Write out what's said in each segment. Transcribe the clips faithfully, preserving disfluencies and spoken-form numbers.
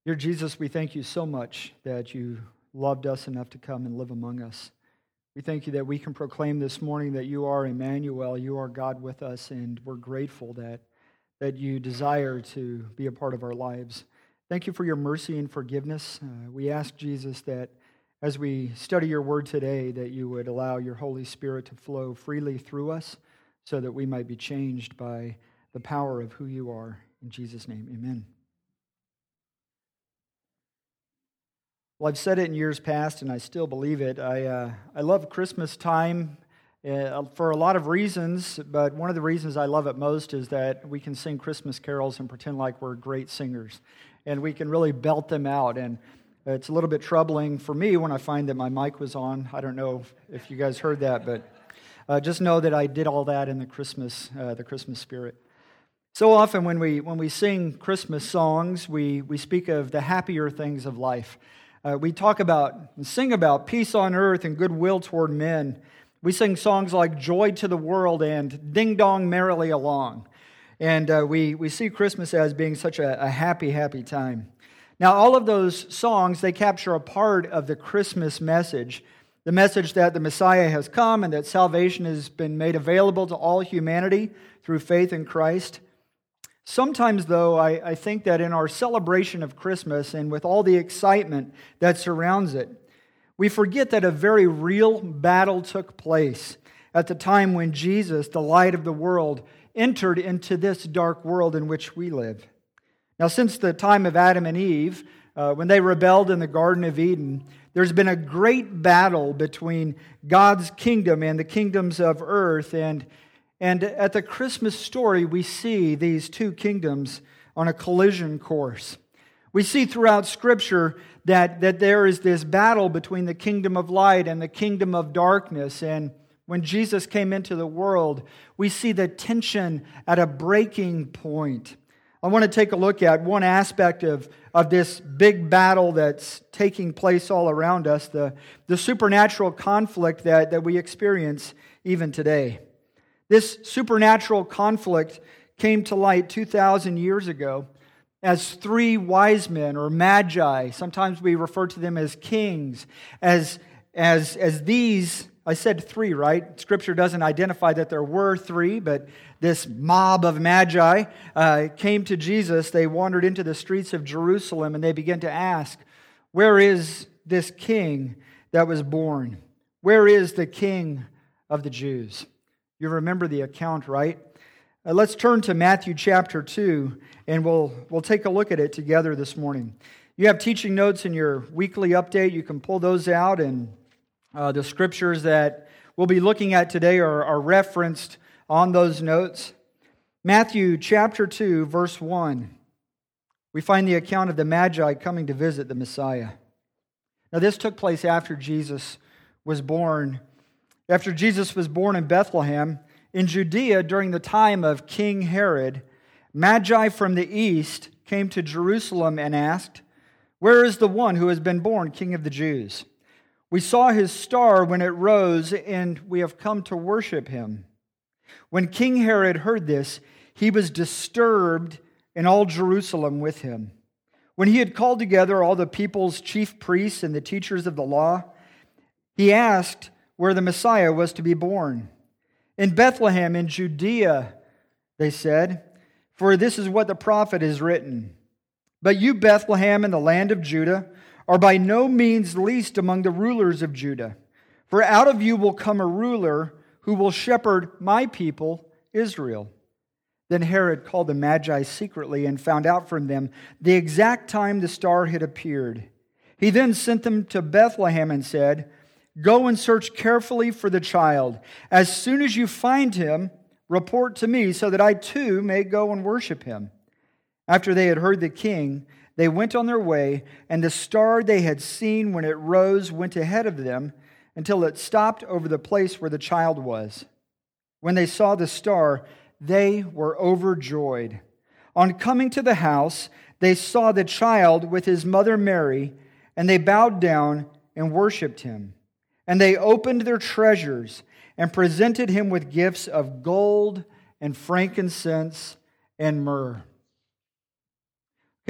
Dear Jesus, we thank you so much that you loved us enough to come and live among us. We thank you that we can proclaim this morning that you are Emmanuel, you are God with us, and we're grateful that, that you desire to be a part of our lives. Thank you for your mercy and forgiveness. Uh, we ask, Jesus, that as we study your word today, that you would allow your Holy Spirit to flow freely through us so that we might be changed by the power of who you are. In Jesus' name, amen. Well, I've said it in years past, and I still believe it. I uh, I love Christmas time uh, for a lot of reasons, but one of the reasons I love it most is that we can sing Christmas carols and pretend like we're great singers, and we can really belt them out. And it's a little bit troubling for me when I find that my mic was on. I don't know if you guys heard that, but uh, just know that I did all that in the Christmas uh, the Christmas spirit. So often when we when we sing Christmas songs, we we speak of the happier things of life. Uh, we talk about and sing about peace on earth and goodwill toward men. We sing songs like Joy to the World and Ding Dong Merrily Along. And uh, we, we see Christmas as being such a, a happy, happy time. Now, all of those songs, they capture a part of the Christmas message, the message that the Messiah has come and that salvation has been made available to all humanity through faith in Christ. Sometimes, though, I, I think that in our celebration of Christmas and with all the excitement that surrounds it, we forget that a very real battle took place at the time when Jesus, the light of the world, entered into this dark world in which we live. Now, since the time of Adam and Eve, uh, when they rebelled in the Garden of Eden, there's been a great battle between God's kingdom and the kingdoms of earth, and And at the Christmas story, we see these two kingdoms on a collision course. We see throughout Scripture that, that there is this battle between the kingdom of light and the kingdom of darkness. And when Jesus came into the world, we see the tension at a breaking point. I want to take a look at one aspect of, of this big battle that's taking place all around us, the, the supernatural conflict that, that we experience even today. This supernatural conflict came to light two thousand years ago as three wise men, or magi. Sometimes we refer to them as kings. As, as, as these, I said three, right? Scripture doesn't identify that there were three, but this mob of magi uh, came to Jesus. They wandered into the streets of Jerusalem, and they began to ask, where is this king that was born? Where is the King of the Jews? You remember the account, right? Uh, let's turn to Matthew chapter two, and we'll we'll take a look at it together this morning. You have teaching notes in your weekly update. You can pull those out, and uh, the scriptures that we'll be looking at today are, are referenced on those notes. Matthew chapter two, verse one. We find the account of the Magi coming to visit the Messiah. Now, this took place after Jesus was born. After Jesus was born in Bethlehem, in Judea during the time of King Herod, Magi from the east came to Jerusalem and asked, where is the one who has been born King of the Jews? We saw his star when it rose, and we have come to worship him. When King Herod heard this, he was disturbed, and all Jerusalem with him. When he had called together all the people's chief priests and the teachers of the law, he asked where the Messiah was to be born. In Bethlehem in Judea, they said, for this is what the prophet has written. But you, Bethlehem, in the land of Judah, are by no means least among the rulers of Judah. For out of you will come a ruler who will shepherd my people, Israel. Then Herod called the Magi secretly and found out from them the exact time the star had appeared. He then sent them to Bethlehem and said, go and search carefully for the child. As soon as you find him, report to me so that I too may go and worship him. After they had heard the king, they went on their way, and the star they had seen when it rose went ahead of them until it stopped over the place where the child was. When they saw the star, they were overjoyed. On coming to the house, they saw the child with his mother Mary, and they bowed down and worshipped him. And they opened their treasures and presented him with gifts of gold and frankincense and myrrh.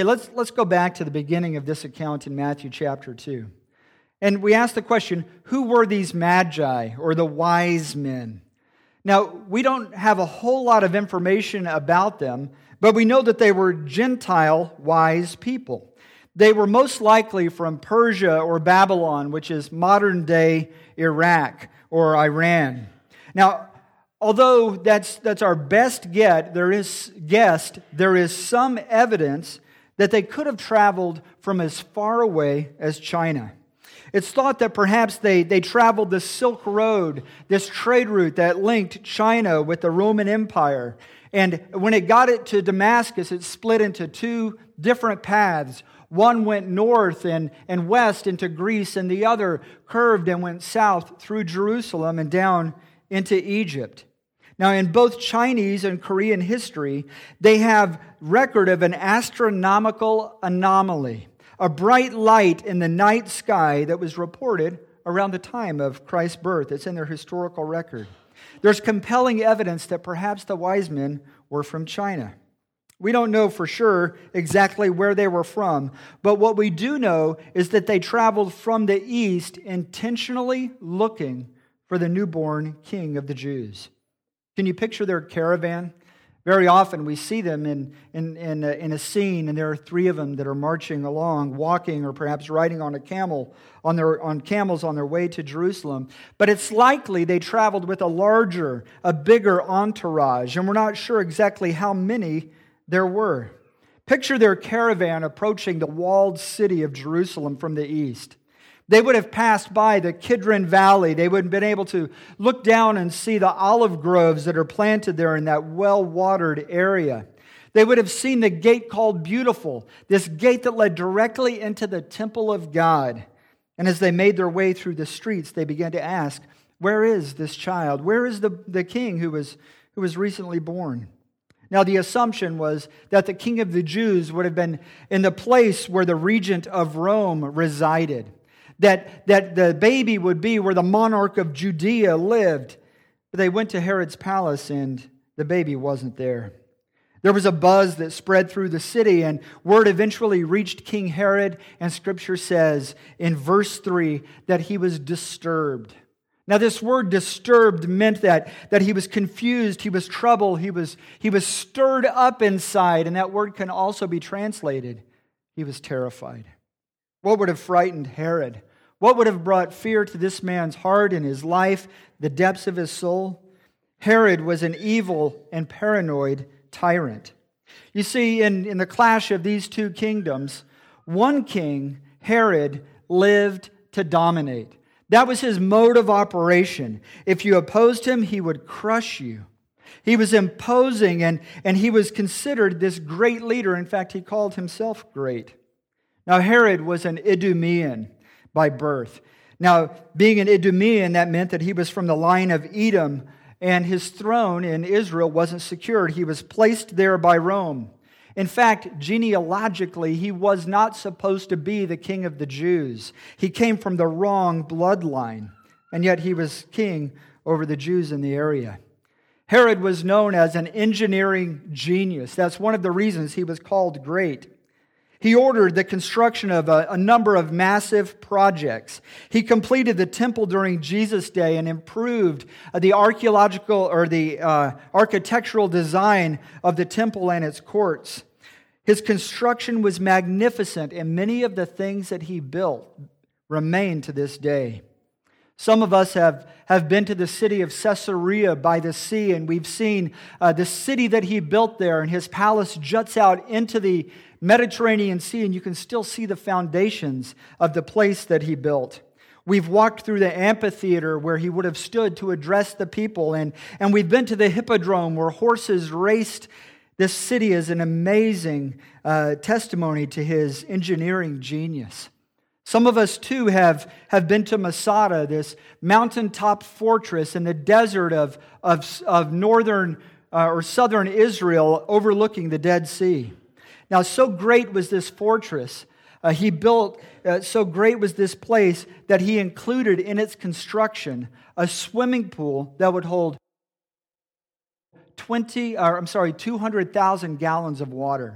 Okay, let's, let's go back to the beginning of this account in Matthew chapter two. And we ask the question, who were these magi or the wise men? Now, we don't have a whole lot of information about them, but we know that they were Gentile wise people. They were most likely from Persia or Babylon, which is modern-day Iraq or Iran. Now, although that's that's our best get, there is guessed there is some evidence that they could have traveled from as far away as China. It's thought that perhaps they, they traveled the Silk Road, this trade route that linked China with the Roman Empire. And when it got it to Damascus, it split into two different paths. One went north and, and west into Greece, and the other curved and went south through Jerusalem and down into Egypt. Now, in both Chinese and Korean history, they have record of an astronomical anomaly, a bright light in the night sky that was reported around the time of Christ's birth. It's in their historical record. There's compelling evidence that perhaps the wise men were from China. We don't know for sure exactly where they were from, but what we do know is that they traveled from the east intentionally looking for the newborn king of the Jews. Can you picture their caravan? Very often we see them in, in, in, a, in a scene, and there are three of them that are marching along, walking or perhaps riding on a camel, on their on camels on their way to Jerusalem. But it's likely they traveled with a larger, a bigger entourage, and we're not sure exactly how many there were. Picture their caravan approaching the walled city of Jerusalem from the east. They would have passed by the Kidron Valley. They would have been able to look down and see the olive groves that are planted there in that well-watered area. They would have seen the gate called Beautiful, this gate that led directly into the temple of God. And as they made their way through the streets, they began to ask, where is this child? Where is the, the king who was, who was recently born? Now, the assumption was that the king of the Jews would have been in the place where the regent of Rome resided. That, that the baby would be where the monarch of Judea lived. But they went to Herod's palace and the baby wasn't there. There was a buzz that spread through the city, and word eventually reached King Herod, and Scripture says in verse three that he was disturbed. Now, this word disturbed meant that, that he was confused, he was troubled, he was, he was stirred up inside, and that word can also be translated, he was terrified. What would have frightened Herod? What would have brought fear to this man's heart and his life, the depths of his soul? Herod was an evil and paranoid tyrant. You see, in, in the clash of these two kingdoms, one king, Herod, lived to dominate. That was his mode of operation. If you opposed him, he would crush you. He was imposing, and, and he was considered this great leader. In fact, he called himself great. Now, Herod was an Idumean by birth. Now, being an Idumean, that meant that he was from the line of Edom, and his throne in Israel wasn't secured. He was placed there by Rome. In fact, genealogically, he was not supposed to be the king of the Jews. He came from the wrong bloodline, and yet he was king over the Jews in the area. Herod was known as an engineering genius. That's one of the reasons he was called great. He ordered the construction of a, a number of massive projects. He completed the temple during Jesus' day and improved the archaeological or the uh, architectural design of the temple and its courts. His construction was magnificent, and many of the things that he built remain to this day. Some of us have, have been to the city of Caesarea by the sea, and we've seen uh, the city that he built there, and his palace juts out into the Mediterranean Sea, and you can still see the foundations of the place that he built. We've walked through the amphitheater where he would have stood to address the people, and, and we've been to the hippodrome where horses raced. This city is an amazing uh, testimony to his engineering genius. Some of us, too, have, have been to Masada, this mountaintop fortress in the desert of, of, of northern uh, or southern Israel overlooking the Dead Sea. Now, so great was this fortress, uh, he built, uh, so great was this place that he included in its construction a swimming pool that would hold twenty, or I'm sorry, two hundred thousand gallons of water.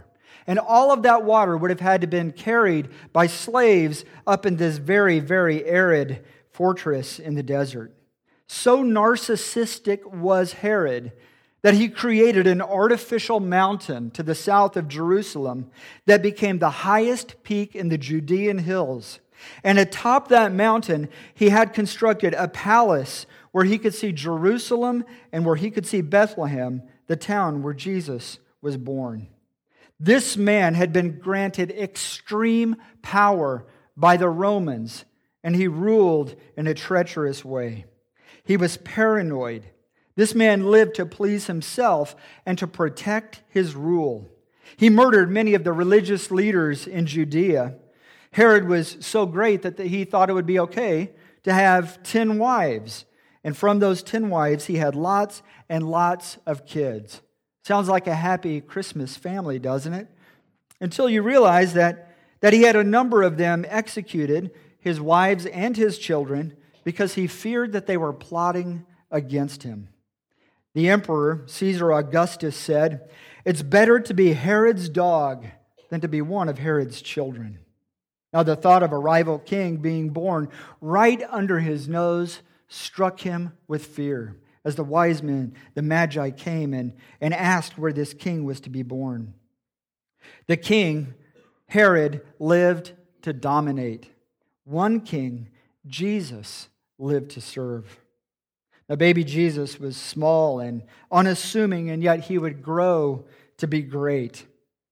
And all of that water would have had to been carried by slaves up in this very, very arid fortress in the desert. So narcissistic was Herod that he created an artificial mountain to the south of Jerusalem that became the highest peak in the Judean hills. And atop that mountain, he had constructed a palace where he could see Jerusalem and where he could see Bethlehem, the town where Jesus was born. This man had been granted extreme power by the Romans, and he ruled in a treacherous way. He was paranoid. This man lived to please himself and to protect his rule. He murdered many of the religious leaders in Judea. Herod was so great that he thought it would be okay to have ten wives. And from those ten wives, he had lots and lots of kids. Sounds like a happy Christmas family, doesn't it? Until you realize that, that he had a number of them executed, his wives and his children, because he feared that they were plotting against him. The emperor, Caesar Augustus, said, "It's better to be Herod's dog than to be one of Herod's children." Now the thought of a rival king being born right under his nose struck him with fear as the wise men, the Magi, came and, and asked where this king was to be born. The king, Herod, lived to dominate. One king, Jesus, lived to serve. Now, baby Jesus was small and unassuming, and yet he would grow to be great.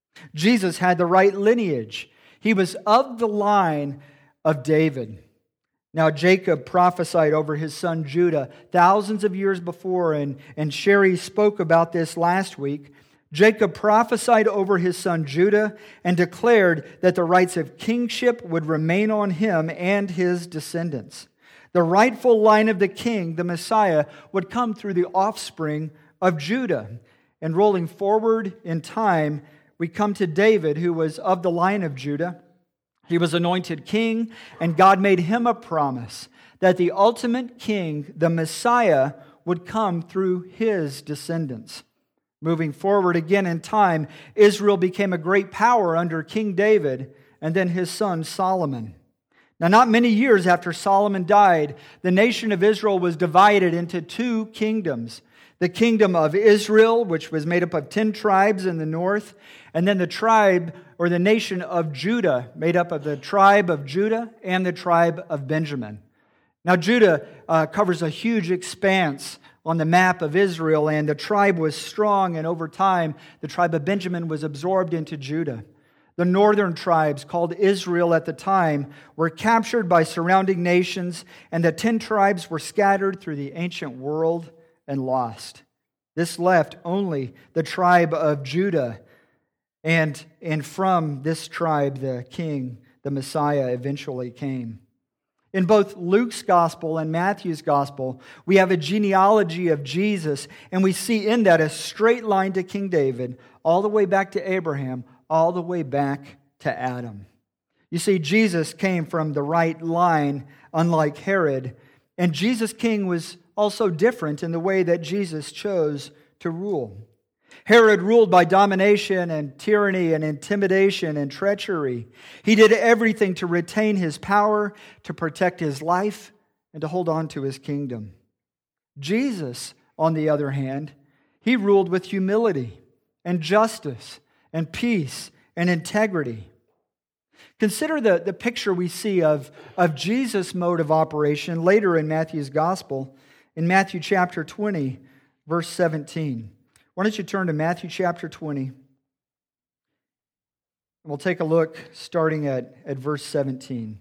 Jesus had the right lineage. He was of the line of David. Now, Jacob prophesied over his son Judah thousands of years before, and, and Sherry spoke about this last week. Jacob prophesied over his son Judah and declared that the rights of kingship would remain on him and his descendants. The rightful line of the king, the Messiah, would come through the offspring of Judah. And rolling forward in time, we come to David, who was of the line of Judah. He was anointed king, and God made him a promise that the ultimate king, the Messiah, would come through his descendants. Moving forward again in time, Israel became a great power under King David and then his son Solomon. Now, not many years after Solomon died, the nation of Israel was divided into two kingdoms. The kingdom of Israel, which was made up of ten tribes in the north, and then the tribe or the nation of Judah, made up of the tribe of Judah and the tribe of Benjamin. Now, Judah uh, covers a huge expanse on the map of Israel, and the tribe was strong, and over time, the tribe of Benjamin was absorbed into Judah. The northern tribes, called Israel at the time, were captured by surrounding nations, and the ten tribes were scattered through the ancient world and lost. This left only the tribe of Judah, and, and from this tribe, the king, the Messiah, eventually came. In both Luke's gospel and Matthew's gospel, we have a genealogy of Jesus, and we see in that a straight line to King David, all the way back to Abraham, all the way back to Adam. You see, Jesus came from the right line, unlike Herod, and Jesus' king was also different in the way that Jesus chose to rule. Herod ruled by domination and tyranny and intimidation and treachery. He did everything to retain his power, to protect his life, and to hold on to his kingdom. Jesus, on the other hand, he ruled with humility and justice and peace and integrity. Consider the, the picture we see of, of Jesus' mode of operation later in Matthew's gospel, in Matthew chapter twenty, verse seventeen. Why don't you turn to Matthew chapter twenty? We'll take a look starting at, at verse seventeen.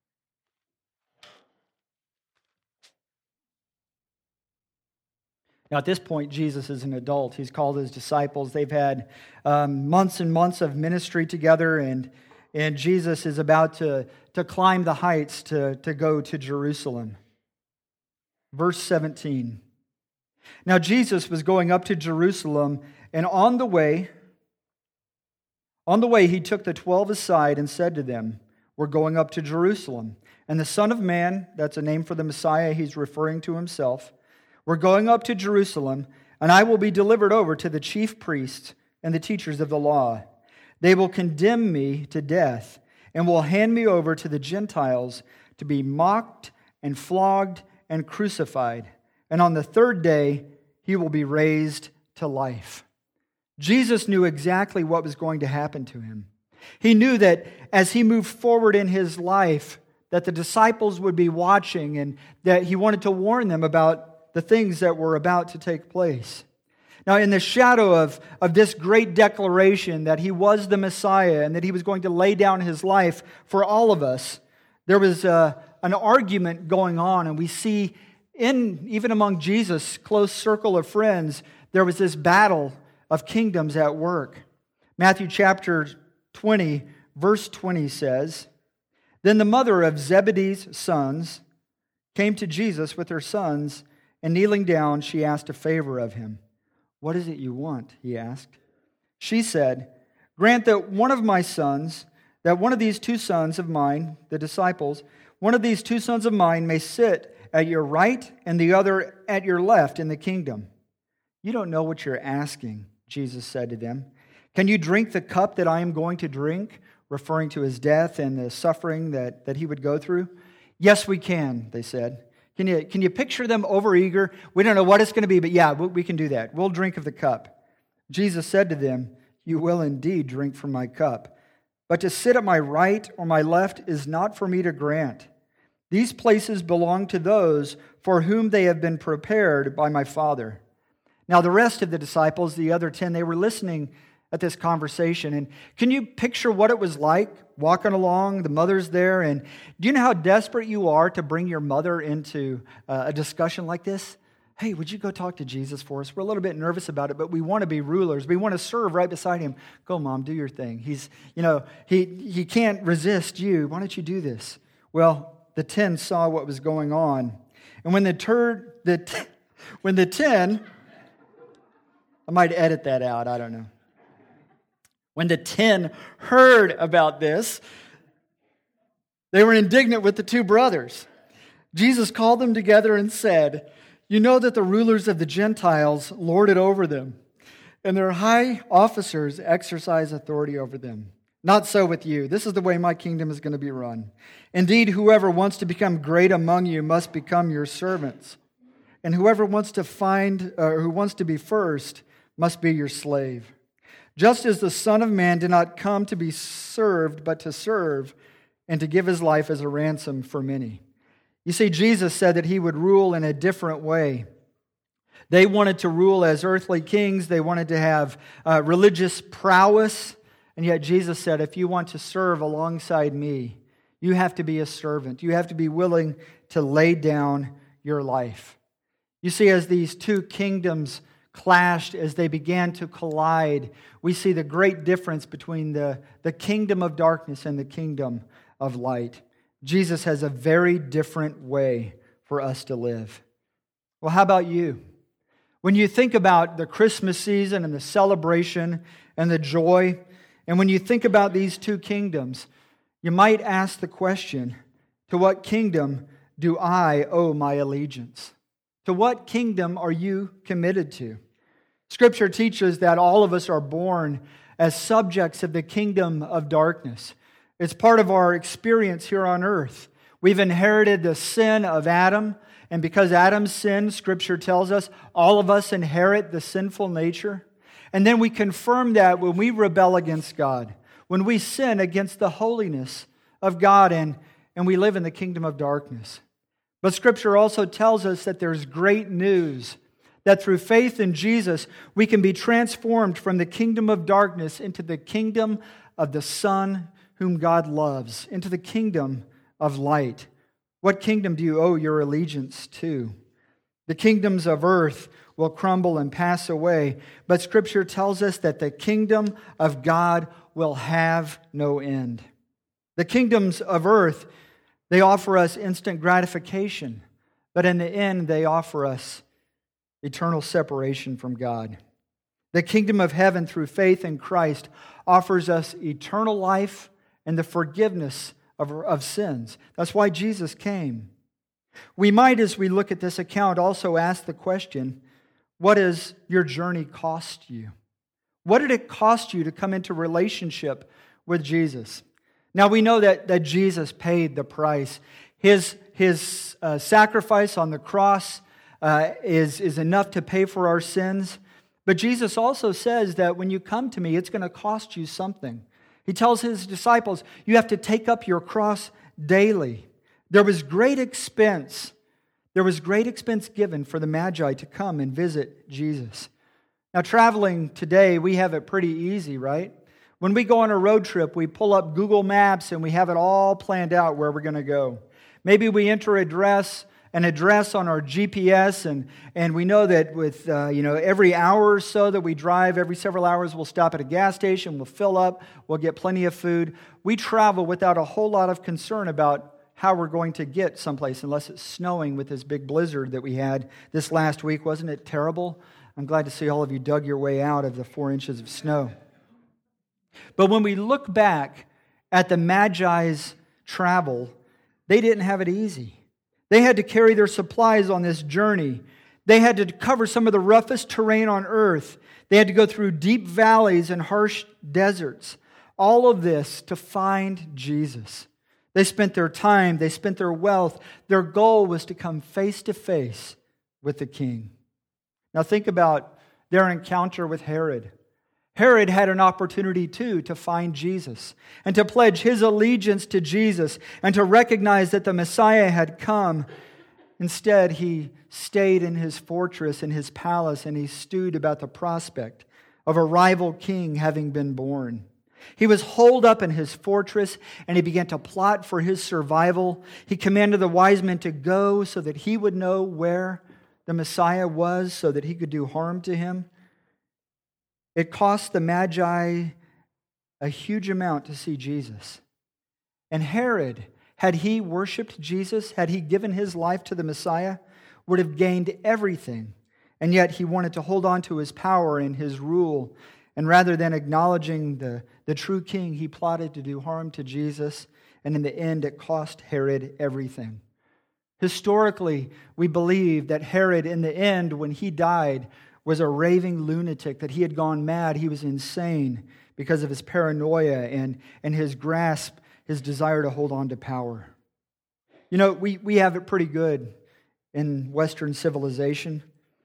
Now, at this point, Jesus is an adult. He's called his disciples. They've had um, months and months of ministry together, and, and Jesus is about to, to climb the heights to, to go to Jerusalem. Verse seventeen. Now, Jesus was going up to Jerusalem, and on the way, on the way, he took the twelve aside and said to them, "We're going up to Jerusalem, and the Son of Man," that's a name for the Messiah, he's referring to himself, "we're going up to Jerusalem, and I will be delivered over to the chief priests and the teachers of the law. They will condemn me to death and will hand me over to the Gentiles to be mocked and flogged and crucified. And on the third day, he will be raised to life. Jesus knew exactly what was going to happen to him. He knew that as he moved forward in his life, that the disciples would be watching and that he wanted to warn them about the things that were about to take place. Now, in the shadow of, of this great declaration that he was the Messiah and that he was going to lay down his life for all of us, there was a, an argument going on, and we see in even among Jesus' close circle of friends, there was this battle of kingdoms at work. Matthew chapter twenty, verse twenty says, "Then the mother of Zebedee's sons came to Jesus with her sons, and kneeling down, she asked a favor of him. 'What is it you want?' he asked. She said, 'Grant that one of my sons, that one of these two sons of mine, the disciples, one of these two sons of mine may sit at your right and the other at your left in the kingdom.' 'You don't know what you're asking,' Jesus said to them. 'Can you drink the cup that I am going to drink?'" Referring to his death and the suffering that, that he would go through. "Yes, we can," they said. Can you, can you picture them overeager? "We don't know what it's going to be, but yeah, we, we can do that. We'll drink of the cup." Jesus said to them, "You will indeed drink from my cup, but to sit at my right or my left is not for me to grant. These places belong to those for whom they have been prepared by my Father." Now the rest of the disciples, the other ten, they were listening at this conversation. And can you picture what it was like walking along, the mother's there, and do you know how desperate you are to bring your mother into uh, a discussion like this? "Hey, would you go talk to Jesus for us? We're a little bit nervous about it, but we want to be rulers. We want to serve right beside him. Go, Mom, do your thing. He's, you know, he, he can't resist you. Why don't you do this?" Well, the ten saw what was going on. And when the tur- the t- when the ten, I might edit that out, I don't know. When the ten heard about this, they were indignant with the two brothers. Jesus called them together and said, "You know that the rulers of the Gentiles lord it over them, and their high officers exercise authority over them. Not so with you. This is the way my kingdom is going to be run. Indeed, whoever wants to become great among you must become your servants, and whoever wants to find, or who wants to be first, must be your slave. Just as the Son of Man did not come to be served, but to serve, and to give his life as a ransom for many." You see, Jesus said that he would rule in a different way. They wanted to rule as earthly kings. They wanted to have uh, religious prowess. And yet Jesus said, if you want to serve alongside me, you have to be a servant. You have to be willing to lay down your life. You see, as these two kingdoms clashed, as they began to collide, we see the great difference between the, the kingdom of darkness and the kingdom of light. Jesus has a very different way for us to live. Well, how about you? When you think about the Christmas season and the celebration and the joy, and when you think about these two kingdoms, you might ask the question, to what kingdom do I owe my allegiance? To what kingdom are you committed to? Scripture teaches that all of us are born as subjects of the kingdom of darkness. It's part of our experience here on earth. We've inherited the sin of Adam, and because Adam sinned, Scripture tells us, all of us inherit the sinful nature. And then we confirm that when we rebel against God, when we sin against the holiness of God, and, and we live in the kingdom of darkness. But Scripture also tells us that there's great news, that through faith in Jesus, we can be transformed from the kingdom of darkness into the kingdom of the Son whom God loves, into the kingdom of light. What kingdom do you owe your allegiance to? The kingdoms of earth will crumble and pass away, but Scripture tells us that the kingdom of God will have no end. The kingdoms of earth, they offer us instant gratification, but in the end, they offer us eternal separation from God. The kingdom of heaven through faith in Christ offers us eternal life and the forgiveness of, of sins. That's why Jesus came. We might, as we look at this account, also ask the question, what does your journey cost you? What did it cost you to come into relationship with Jesus? Now we know that, that Jesus paid the price. His, his uh, sacrifice on the cross uh, is, is enough to pay for our sins. But Jesus also says that when you come to me, it's going to cost you something. He tells his disciples, you have to take up your cross daily. There was great expense. There was great expense given for the Magi to come and visit Jesus. Now, traveling today, we have it pretty easy, right? When we go on a road trip, we pull up Google Maps and we have it all planned out where we're going to go. Maybe we enter address, an address on our G P S, and, and we know that with uh, you know every hour or so that we drive, every several hours we'll stop at a gas station, we'll fill up, we'll get plenty of food. We travel without a whole lot of concern about how we're going to get someplace, unless it's snowing with this big blizzard that we had this last week. Wasn't it terrible? I'm glad to see all of you dug your way out of the four inches of snow. But when we look back at the Magi's travel, they didn't have it easy. They had to carry their supplies on this journey. They had to cover some of the roughest terrain on earth. They had to go through deep valleys and harsh deserts. All of this to find Jesus. They spent their time, they spent their wealth. Their goal was to come face to face with the king. Now think about their encounter with Herod. Herod had an opportunity too to find Jesus and to pledge his allegiance to Jesus and to recognize that the Messiah had come. Instead, he stayed in his fortress, in his palace, and he stewed about the prospect of a rival king having been born. He was holed up in his fortress and he began to plot for his survival. He commanded the wise men to go so that he would know where the Messiah was, so that he could do harm to him. It cost the Magi a huge amount to see Jesus. And Herod, had he worshiped Jesus, had he given his life to the Messiah, would have gained everything. And yet he wanted to hold on to his power and his rule. And rather than acknowledging the, the true king, he plotted to do harm to Jesus. And in the end, it cost Herod everything. Historically, we believe that Herod, in the end, when he died, was a raving lunatic, that he had gone mad. He was insane because of his paranoia and, and his grasp, his desire to hold on to power. You know, we, we have it pretty good in Western civilization.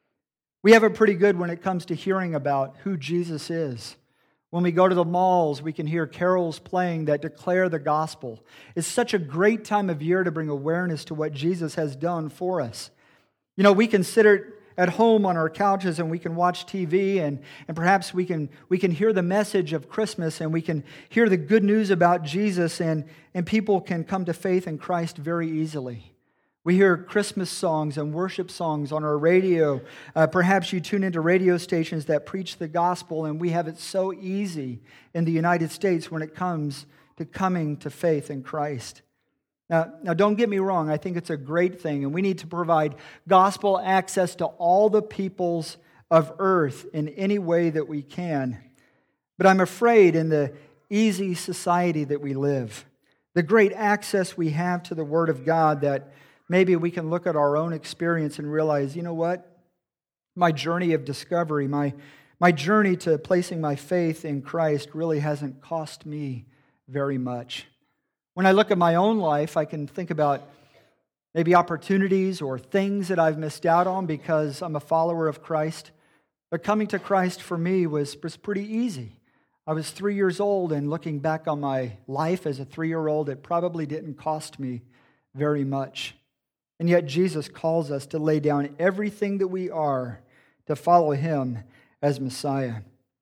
We have it pretty good when it comes to hearing about who Jesus is. When we go to the malls, we can hear carols playing that declare the gospel. It's such a great time of year to bring awareness to what Jesus has done for us. You know, we can sit at home on our couches and we can watch T V and, and perhaps we can we can hear the message of Christmas and we can hear the good news about Jesus and, and people can come to faith in Christ very easily. We hear Christmas songs and worship songs on our radio. Uh, perhaps you tune into radio stations that preach the gospel, and we have it so easy in the United States when it comes to coming to faith in Christ. Now, now, don't get me wrong. I think it's a great thing, and we need to provide gospel access to all the peoples of earth in any way that we can. But I'm afraid in the easy society that we live, the great access we have to the Word of God, that maybe we can look at our own experience and realize, you know what? My journey of discovery, my, my journey to placing my faith in Christ really hasn't cost me very much. When I look at my own life, I can think about maybe opportunities or things that I've missed out on because I'm a follower of Christ. But coming to Christ for me was, was pretty easy. I was three years old, and looking back on my life as a three-year-old, it probably didn't cost me very much. And yet Jesus calls us to lay down everything that we are to follow Him as Messiah.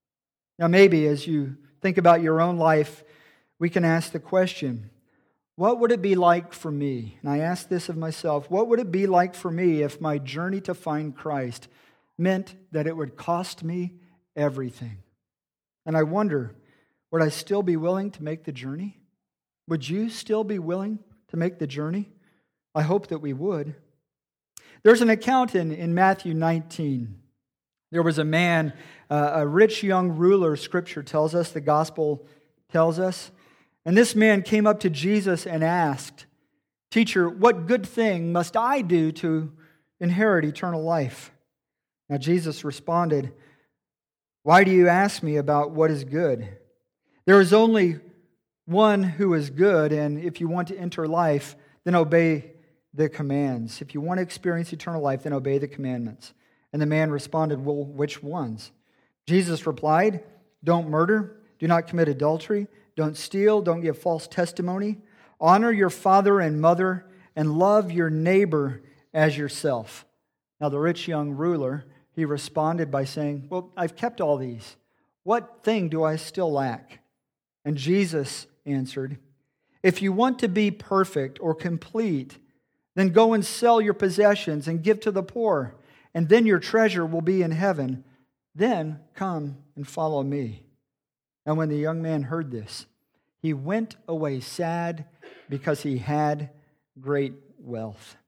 Now maybe as you think about your own life, we can ask the question, what would it be like for me? And I ask this of myself, what would it be like for me if my journey to find Christ meant that it would cost me everything? And I wonder, would I still be willing to make the journey? Would you still be willing to make the journey? I hope that we would. There's an account in, in Matthew nineteen. There was a man, uh, a rich young ruler, Scripture tells us, the Gospel tells us. And this man came up to Jesus and asked, "Teacher, what good thing must I do to inherit eternal life?" Now Jesus responded, Why do you ask me about what is good? There is only one who is good, and if you want to enter life, then obey the commands. If you want to experience eternal life, then obey the commandments." And the man responded, "Well, which ones?" Jesus replied, "Don't murder, do not commit adultery, don't steal, don't give false testimony, honor your father and mother, and love your neighbor as yourself." Now the rich young ruler, he responded by saying, "Well, I've kept all these. What thing do I still lack?" And Jesus answered, "If you want to be perfect or complete, then go and sell your possessions and give to the poor, and then your treasure will be in heaven. Then come and follow me." And when the young man heard this, he went away sad because he had great wealth.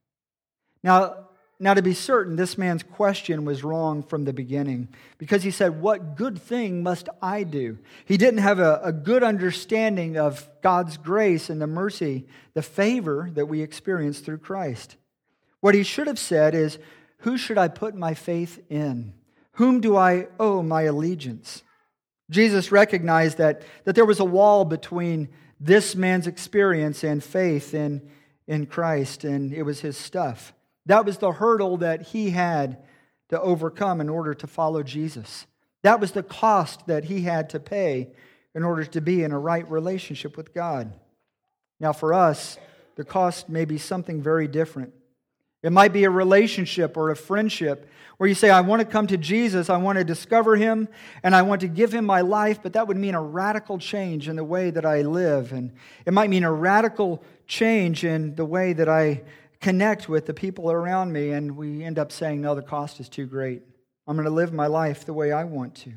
Now, now to be certain, this man's question was wrong from the beginning, because he said, "What good thing must I do?" He didn't have a, a good understanding of God's grace and the mercy, the favor that we experience through Christ. What he should have said is, "Who should I put my faith in? Whom do I owe my allegiance?" Jesus recognized that, that there was a wall between this man's experience and faith in, in Christ, and it was his stuff. That was the hurdle that he had to overcome in order to follow Jesus. That was the cost that he had to pay in order to be in a right relationship with God. Now for us, the cost may be something very different. It might be a relationship or a friendship where you say, "I want to come to Jesus, I want to discover Him, and I want to give Him my life," but that would mean a radical change in the way that I live. And it might mean a radical change in the way that I connect with the people around me, and we end up saying, "No, the cost is too great. I'm going to live my life the way I want to."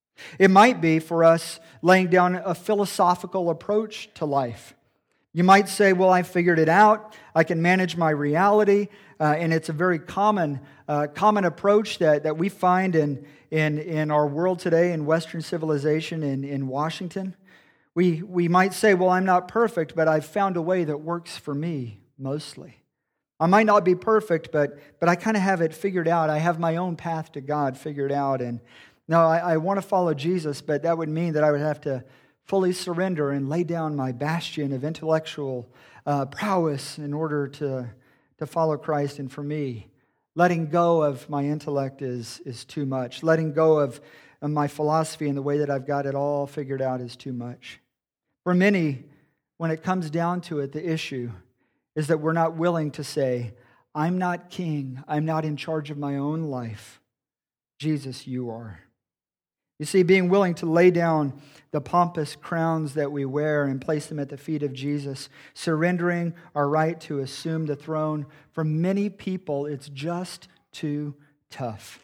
It might be for us laying down a philosophical approach to life. You might say, "Well, I figured it out. I can manage my reality." Uh, and it's a very common uh, common approach that, that we find in, in, in our world today, in Western civilization, in, in Washington. We, we might say, "Well, I'm not perfect, but I've found a way that works for me mostly. I might not be perfect, but, but I kind of have it figured out. I have my own path to God figured out. And no, I, I want to follow Jesus, but that would mean that I would have to fully surrender and lay down my bastion of intellectual uh, prowess in order to, to follow Christ." And for me, letting go of my intellect is, is too much. Letting go of, of my philosophy and the way that I've got it all figured out is too much. For many, when it comes down to it, the issue is that we're not willing to say, "I'm not king. I'm not in charge of my own life. Jesus, you are." You see, being willing to lay down the pompous crowns that we wear and place them at the feet of Jesus, surrendering our right to assume the throne, for many people, it's just too tough.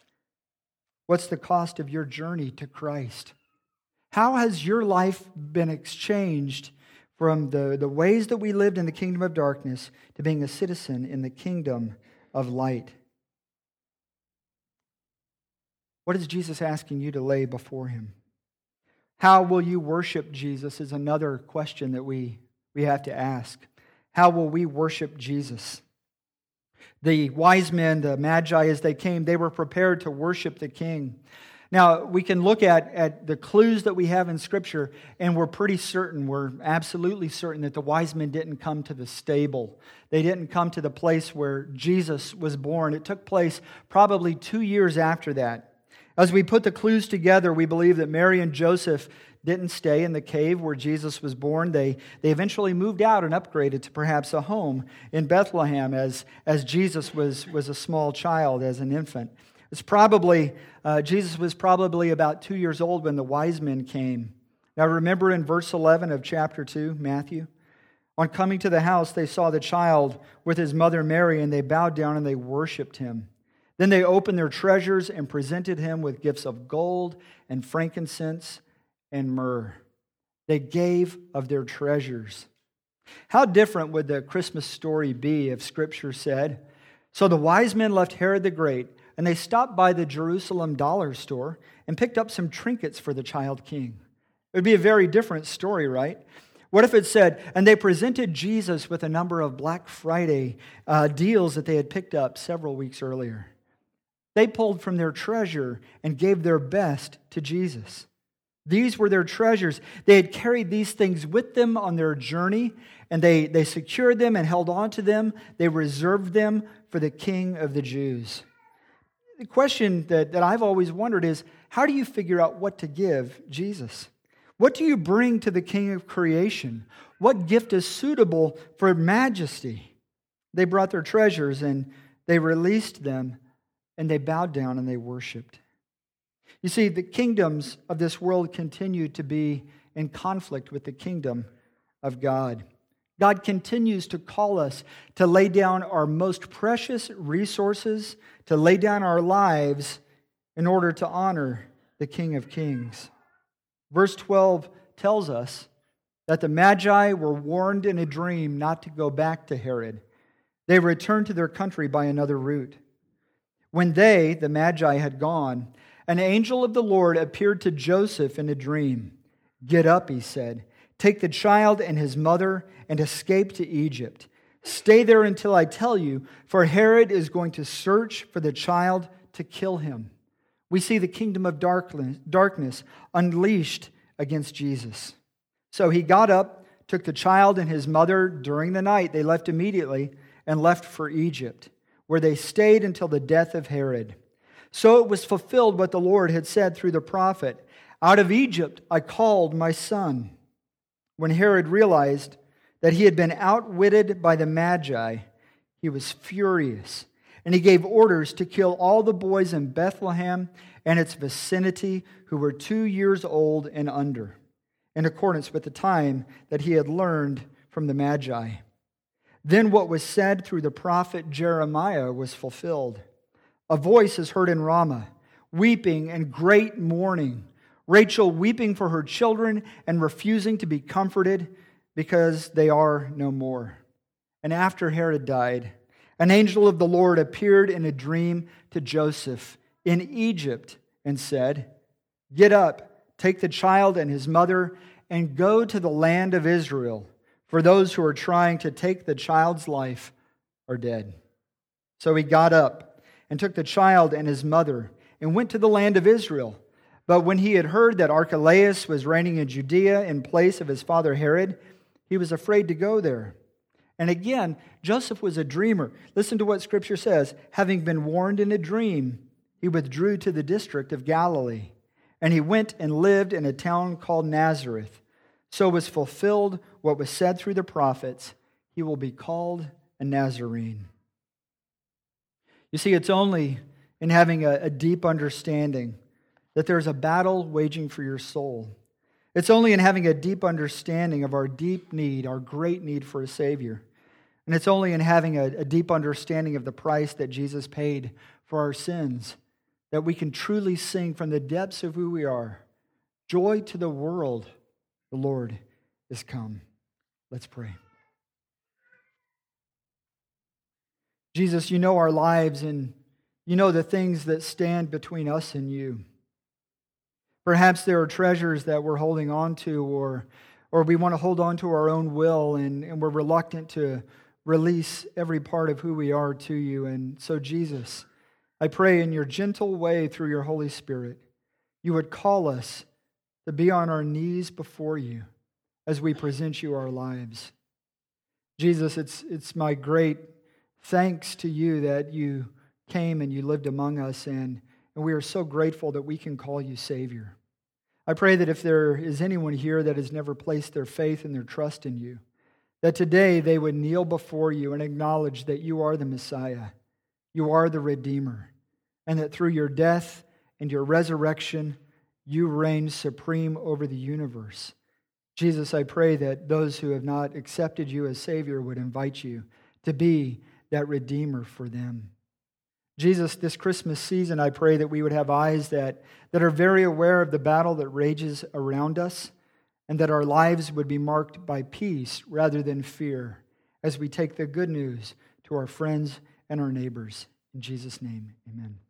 What's the cost of your journey to Christ? How has your life been exchanged from the, the ways that we lived in the kingdom of darkness to being a citizen in the kingdom of light? What is Jesus asking you to lay before Him? How will you worship Jesus is another question that we, we have to ask. How will we worship Jesus? The wise men, the magi, as they came, they were prepared to worship the King. Now, we can look at, at the clues that we have in Scripture, and we're pretty certain, we're absolutely certain that the wise men didn't come to the stable. They didn't come to the place where Jesus was born. It took place probably two years after that. As we put the clues together, we believe that Mary and Joseph didn't stay in the cave where Jesus was born. They, they eventually moved out and upgraded to perhaps a home in Bethlehem as, as Jesus was, was a small child, as an infant. It's probably, uh, Jesus was probably about two years old when the wise men came. Now remember in verse eleven of chapter two, Matthew, "On coming to the house, they saw the child with his mother Mary, and they bowed down and they worshipped him. Then they opened their treasures and presented him with gifts of gold and frankincense and myrrh." They gave of their treasures. How different would the Christmas story be if Scripture said, "So the wise men left Herod the Great, and they stopped by the Jerusalem dollar store and picked up some trinkets for the child king"? It would be a very different story, right? What if it said, "And they presented Jesus with a number of Black Friday uh, deals that they had picked up several weeks earlier"? They pulled from their treasure and gave their best to Jesus. These were their treasures. They had carried these things with them on their journey, and they, they secured them and held on to them. They reserved them for the King of the Jews. The question that, that I've always wondered is, how do you figure out what to give Jesus? What do you bring to the King of creation? What gift is suitable for majesty? They brought their treasures and they released them, and they bowed down and they worshiped. You see, the kingdoms of this world continue to be in conflict with the kingdom of God. God continues to call us to lay down our most precious resources, to lay down our lives in order to honor the King of Kings. Verse twelve tells us that the Magi were warned in a dream not to go back to Herod. They returned to their country by another route. When they, the Magi, had gone, an angel of the Lord appeared to Joseph in a dream. "Get up," he said, "take the child and his mother and escape to Egypt. Stay there until I tell you, for Herod is going to search for the child to kill him." We see the kingdom of darkness unleashed against Jesus. So he got up, took the child and his mother during the night. They left immediately and left for Egypt, where they stayed until the death of Herod. So it was fulfilled what the Lord had said through the prophet, "Out of Egypt I called my son." When Herod realized that he had been outwitted by the Magi, he was furious, and he gave orders to kill all the boys in Bethlehem and its vicinity who were two years old and under, in accordance with the time that he had learned from the Magi. Then what was said through the prophet Jeremiah was fulfilled. "A voice is heard in Ramah, weeping and great mourning, Rachel weeping for her children and refusing to be comforted because they are no more." And after Herod died, an angel of the Lord appeared in a dream to Joseph in Egypt and said, "Get up, take the child and his mother, and go to the land of Israel, for those who are trying to take the child's life are dead." So he got up and took the child and his mother and went to the land of Israel. But when he had heard that Archelaus was reigning in Judea in place of his father Herod, he was afraid to go there. And again, Joseph was a dreamer. Listen to what Scripture says. "Having been warned in a dream, he withdrew to the district of Galilee. And he went and lived in a town called Nazareth. So was fulfilled what was said through the prophets, he will be called a Nazarene." You see, it's only in having a, a deep understanding that there's a battle waging for your soul. It's only in having a deep understanding of our deep need, our great need for a Savior. And it's only in having a, a deep understanding of the price that Jesus paid for our sins that we can truly sing from the depths of who we are, "Joy to the world, the Lord is come." Let's pray. Jesus, you know our lives and you know the things that stand between us and you. Perhaps there are treasures that we're holding on to, or, or we want to hold on to our own will, and, and we're reluctant to release every part of who we are to you. And so, Jesus, I pray in your gentle way through your Holy Spirit, you would call us to be on our knees before you as we present you our lives. Jesus, it's, it's my great thanks to you that you came and you lived among us, and And we are so grateful that we can call you Savior. I pray that if there is anyone here that has never placed their faith and their trust in you, that today they would kneel before you and acknowledge that you are the Messiah, you are the Redeemer, and that through your death and your resurrection, you reign supreme over the universe. Jesus, I pray that those who have not accepted you as Savior would invite you to be that Redeemer for them. Jesus, this Christmas season, I pray that we would have eyes that, that are very aware of the battle that rages around us, and that our lives would be marked by peace rather than fear as we take the good news to our friends and our neighbors. In Jesus' name, amen.